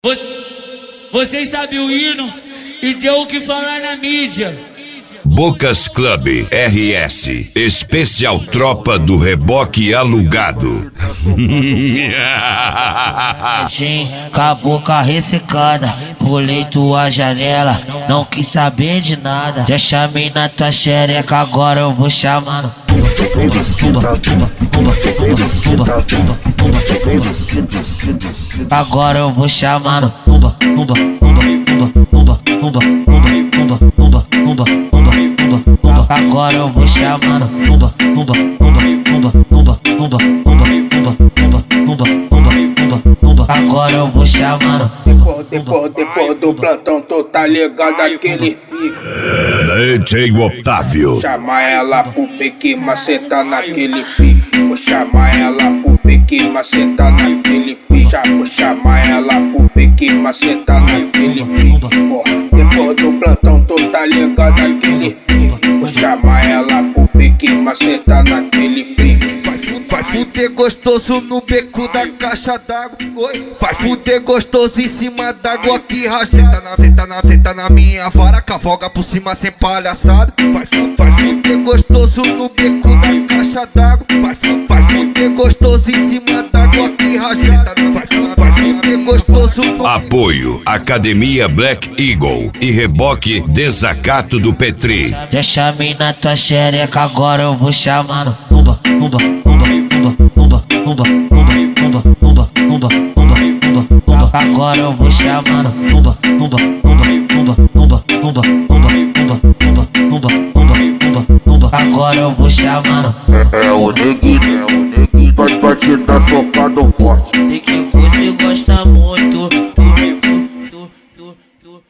Vocês sabem o hino e deu o que falar na mídia. Bocas Club RS, especial tropa do reboque alugado. Com a boca ressecada, pulei tua janela, não quis saber de nada. Já chamei na tua xereca, agora eu vou chamando. Agora eu vou chamando. Agora eu vou chamando. Agora eu vou chamando. Depois do plantão, tu tá ligado aquele pique. DJ Otávio. Chama ela pro pique, maceta naquele pique. Vou chamar ela pro pique, maceta naquele pique. Vou chamar ela pro pique, maceta naquele pique. Depois do plantão, tu tá ligado aquele pique. Vou chamar ela pro pique, maceta naquele pique. Vai fuder gostoso no beco da caixa d'água. Vai fuder gostoso em cima d'água que racha. Senta na minha vara, cavalga por cima sem palhaçada. Vai fuder gostoso no beco da caixa d'água. Vai fuder gostoso em cima d'água que racha. Vai fuder gostoso no... Apoio Academia Black Eagle e reboque Desacato do Petri. Já chamei na tua xereca, agora eu vou chamando. Agora eu vou chamando. Agora eu vou chamando. É o neguinho, vai te dar socado forte. Sei que você gosta muito.